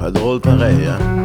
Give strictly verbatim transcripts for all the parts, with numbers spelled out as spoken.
Pas drôle pareil, hein?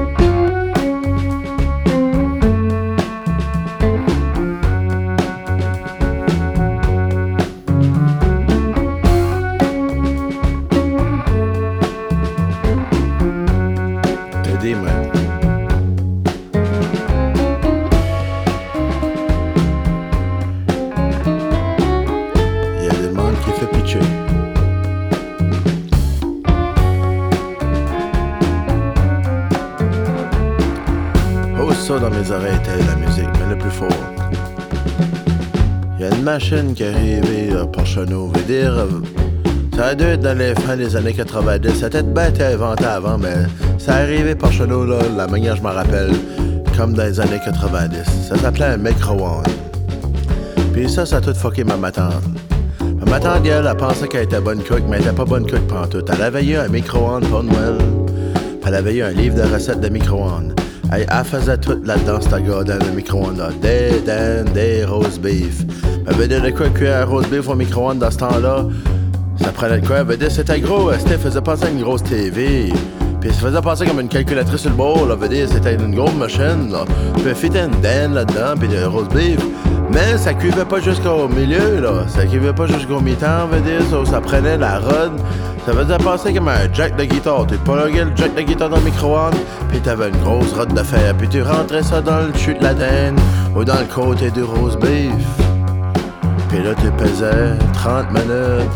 Dans mes oreilles était la musique, mais le plus fort. Il y a une machine qui est arrivée à Porcheneau, veut dire, ça a dû être dans les fins des années quatre-vingt-dix. C'était bête inventé avant, mais ça est arrivé Porcheneau, là, la manière je m'en rappelle, comme dans les années quatre-vingt-dix. Ça s'appelait un micro-ondes. Puis ça, ça a tout fucké ma matante. Ma matante, elle, elle pensait qu'elle était bonne cook, mais elle était pas bonne cook pantoute. Elle avait eu un micro-ondes pour Noël. Elle avait eu un livre de recettes de micro-ondes. Elle, elle faisait tout là-dedans, cette gars dans le micro-ondes. Des dents, des roast beef. Elle veut dire de quoi cuire un roast beef au micro-ondes dans ce temps-là. Ça prenait de quoi? Elle veut dire c'était gros. C'était faisait penser à une grosse T V. Puis ça faisait penser comme une calculatrice sur le bord. Elle veut dire c'était une grosse machine. Là. Puis elle fitait une dent là-dedans, puis de roast beef. Mais ça cuivait pas jusqu'au milieu, là. Ça cuivait pas jusqu'au mi-temps, veut dire. Ça, ça prenait la rod. Ça faisait passer comme un jack de guitare. Tu pluguais le jack de guitare dans le micro-ondes, puis t'avais une grosse rod de fer. Puis tu rentrais ça dans le chute de la dinde ou dans le côté du roast beef. Puis là, tu pesais trente minutes.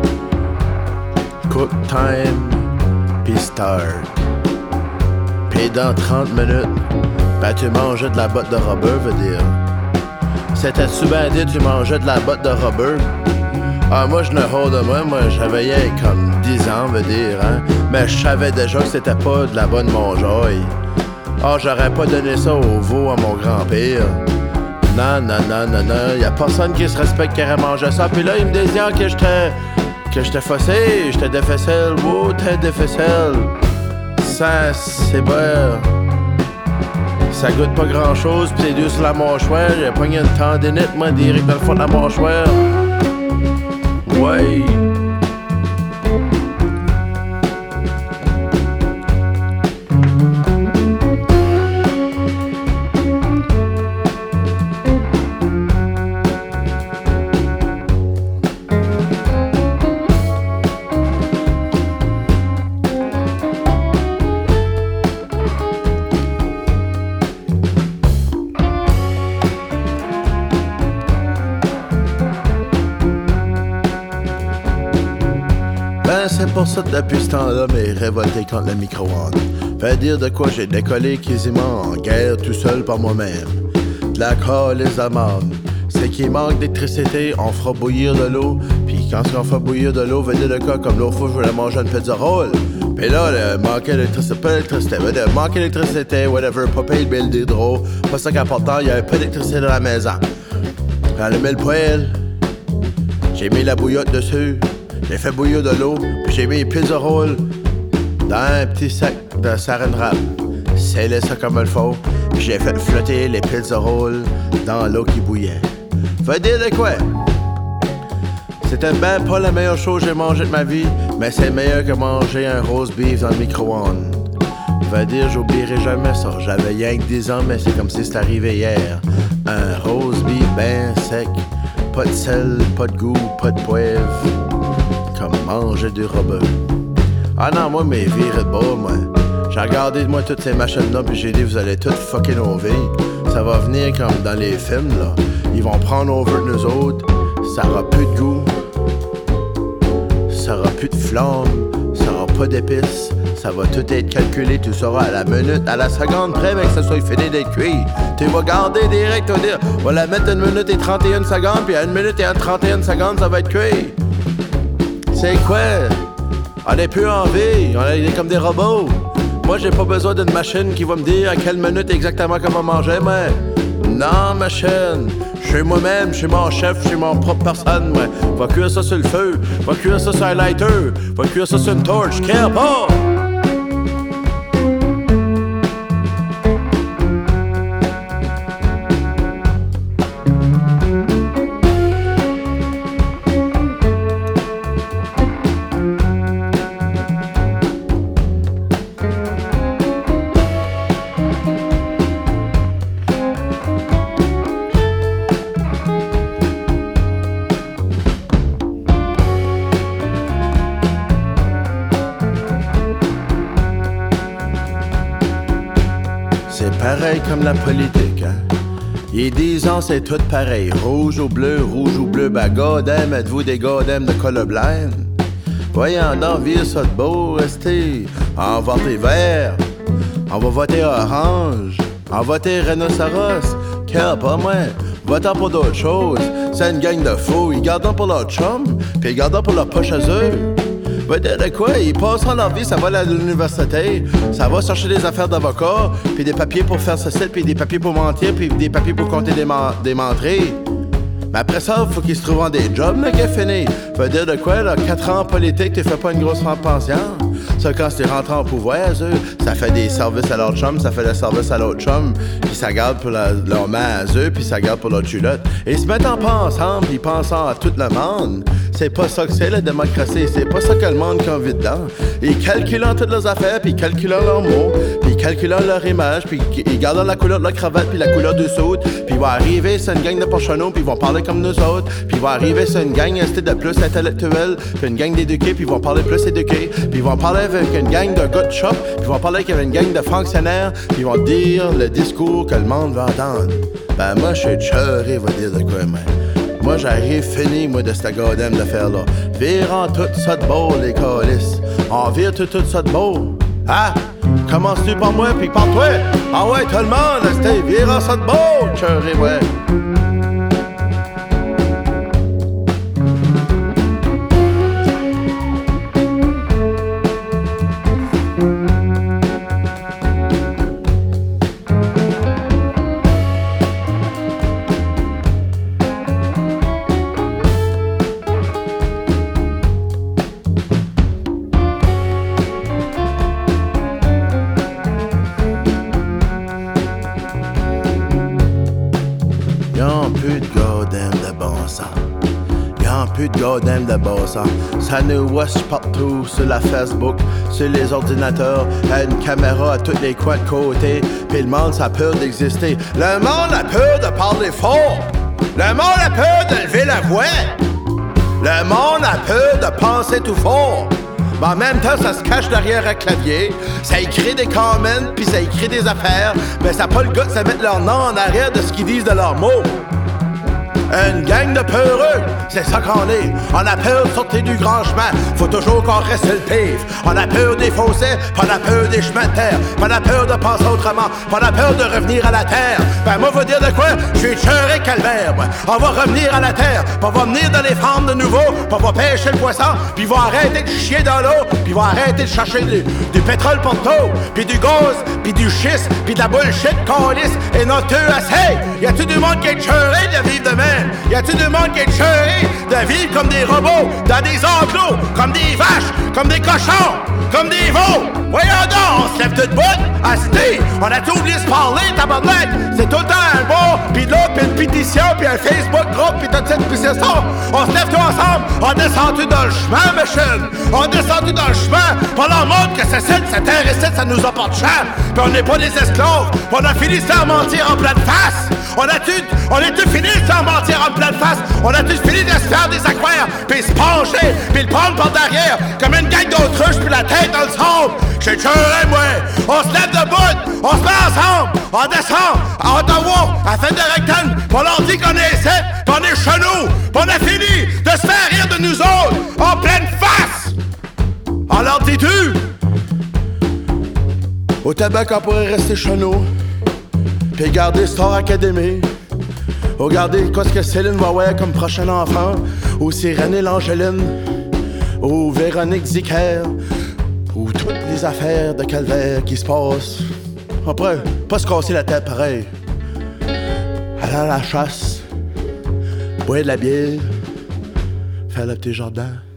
Cook time, puis start. Puis dans trente minutes, ben tu mangeais de la botte de rubber, veut dire. C'était souvent dit tu mangeais de la botte de rubber. Ah, moi, je ne haut de moi, moi, j'avais comme dix ans, veut dire, hein. Mais je savais déjà que c'était pas de la bonne mangeaille. Ah, j'aurais pas donné ça au veau à mon grand-père. Non, non, non, non, non, y'a personne qui se respecte qui aurait mangé ça. Puis là, il me disait que j'étais, que j'étais faussé, j'étais de faisselle. Wow, t'es de faisselle. Ça, c'est bon. Ça goûte pas grand-chose, pis c'est dur sur la mâchoire. J'ai pogné une tendinite, moi, direct dans le fond de la mâchoire. Ouais. C'est pour ça que depuis ce temps-là, mais révolté contre le micro-ondes. Fait dire de quoi j'ai décollé quasiment en guerre tout seul par moi-même. De la calice à marde. C'est qu'il manque d'électricité, on fera bouillir de l'eau. Puis quand on fait bouillir de l'eau, veut dire de quoi, comme l'autre fois, je voulais manger une pizza roll. Puis là, le manquait d'électricité, pas d'électricité, veut dire manquait d'électricité, whatever, pas payer le bill d'hydro. Pas ça qu'important, il y avait pas d'électricité dans la maison. J'ai allumé le poêle, j'ai mis la bouillotte dessus. J'ai fait bouillir de l'eau, puis j'ai mis les pizza rolls dans un petit sac de saran wrap. Scellé ça comme il faut, puis j'ai fait flotter les pizza rolls dans l'eau qui bouillait. Veut dire de quoi? C'était ben pas la meilleure chose que j'ai mangé de ma vie, mais c'est meilleur que manger un roast beef dans le micro-ondes. Veut dire, j'oublierai jamais ça. J'avais rien que dix ans, mais c'est comme si c'était arrivé hier. Un roast beef ben sec, pas de sel, pas de goût, pas de poivre. Comme manger du rubber. Ah non, moi, mes vies de bas, moi. J'ai regardé, moi, toutes ces machines-là, puis j'ai dit, vous allez toutes fucker nos vies. Ça va venir comme dans les films, là. Ils vont prendre over de nous autres. Ça aura plus de goût. Ça aura plus de flamme. Ça aura pas d'épices. Ça va tout être calculé, tout sera à la minute, à la seconde près, mais que ça soit fini d'être cuit. Tu vas garder direct, tu vas dire, on va la mettre une minute et trente et une secondes, puis à une minute et trente et une secondes, ça va être cuit. C'est quoi? On n'est plus en vie, on est comme des robots. Moi, j'ai pas besoin d'une machine qui va me dire à quelle minute exactement comment manger, mais... Non, machine, je suis moi-même, je suis mon chef, je suis mon propre personne, moi. Va cuire ça sur le feu, va cuire ça sur un lighter, va cuire ça sur une torche, care pas! pareil comme la politique, hein. Il dix ans, c'est tout pareil. Rouge ou bleu, rouge ou bleu, bah goddamn, êtes-vous des goddamn de colorblind? Voyons donc, vire ça de beau, restez. On va voter vert, on va voter orange, on va voter rhinocéros. Quel, pas moi, votant pour d'autres choses. C'est une gang de fous, ils gardent pour leur chum, puis ils gardent pour leur poche à eux. Va dire de quoi? Ils passeront leur vie, ça va aller à l'université, ça va chercher des affaires d'avocat, puis des papiers pour faire ce site, puis des papiers pour mentir, puis des papiers pour compter des, man- des menteries. Mais après ça, faut qu'ils se trouvent en des jobs, mais qu'est fini. Va dire de quoi, là, quatre ans en politique, tu fais pas une grosse pension. Ça, quand tu rentres en pouvoir, eux, ça fait des services à leur chum, ça fait des services à l'autre chum, puis ça garde pour la, leur main à eux, puis ça garde pour leur culotte. Et ils se mettent en pas ensemble, puis pensant à tout le monde. C'est pas ça que c'est la démocratie, c'est pas ça que le monde qui en vit dedans. Ils calculent toutes leurs affaires, puis ils calculent leurs mots, puis ils calculent leur image, puis ils gardent la couleur de la cravate, puis la couleur du saut, puis ils vont arriver sur une gang de porcheneaux, puis ils vont parler comme nous autres, puis ils vont arriver sur une gang de plus intellectuelle, puis une gang d'éduqués, puis ils vont parler plus éduqués, puis ils vont parler avec une gang de gars de shop, puis ils vont parler avec une gang de fonctionnaires, puis ils vont dire le discours que le monde va entendre. Ben moi, je suis cheuré, va dire de quoi, mais... Moi, j'arrive fini, moi, de cette goddamn d'affaire-là. Virant tout ça de beau, les calices. On vire tout, tout ça de beau. Ah! Commences-tu par moi, puis par toi? Ah ouais, tout le monde, c'était virant ça de beau, cheuré, ouais. Y'en plus de goddamn de bon sens. Y'en plus de goddamn de bon sens. Ça nous watch partout sur la Facebook, sur les ordinateurs, à une caméra à tous les coins de côté. Puis le monde, ça a peur d'exister. Le monde a peur de parler fort. Le monde a peur de lever la voix. Le monde a peur de penser tout fort. Mais en même temps, ça se cache derrière un clavier, ça écrit des comments, puis ça écrit des affaires, mais ça n'a pas le goût de se mettre leur nom en arrière de ce qu'ils disent de leurs mots. Une gang de peureux, c'est ça qu'on est. On a peur de sortir du grand chemin, faut toujours qu'on reste sur le pif. On a peur des fossés, pas on a peur des chemins de terre, pas on a peur de penser autrement, pas on a peur de revenir à la terre. Ben moi, faut dire de quoi? Je suis cheuré calvaire, moi. On va revenir à la terre, puis on va venir dans les farms de nouveau, puis on va pêcher le poisson, puis ils vont arrêter de chier dans l'eau, puis ils vont arrêter de chercher du, du pétrole partout, puis du gaz, puis du schiste, puis de la bullshit calice, et notre eux assez. Y a tout du monde qui est cheuré de vivre de même? Y a-tu du monde qui est cheuré de vivre comme des robots, dans des enclos, comme des vaches, comme des cochons, comme des veaux? Voyons donc, on se lève tout bout, asti, on a tout oublié de se parler, tabarnak. C'est tout le temps un bon, pis de l'autre, pis une pétition, pis un Facebook groupe, pis tout ça, pis c'est ça. On se lève tout ensemble, on descend tout dans le chemin, machine. On descend tout dans le chemin, pis on leur montre que c'est ça, cette terre ici, ça nous apporte cher. Pis on n'est pas des esclaves, pis on a fini de se faire mentir en pleine face. On a tout, on est tout fini de se faire mentir en pleine face. On a tous fini de se faire des aquaires, puis se pencher, puis le prendre par derrière, comme une gang d'autruches, puis la tête dans le sable. J'ai cheuré, moi. On se lève debout, on se met ensemble, on descend à Ottawa, à la fête de rectangle, puis on leur dit qu'on est ici, puis on est chez nous, puis on a fini de se faire rire de nous autres, en pleine face. On leur dit-tu? Au tabac, on pourrait rester chez nous, puis garder Star Academy. Regardez qu'est-ce que Céline va avoir comme prochain enfant, ou c'est René Langeline, ou Véronique Zicker, ou toutes les affaires de calvaire qui se passent. Après, pas se casser la tête pareil. Aller à la chasse, boire de la bière, faire le petit jardin.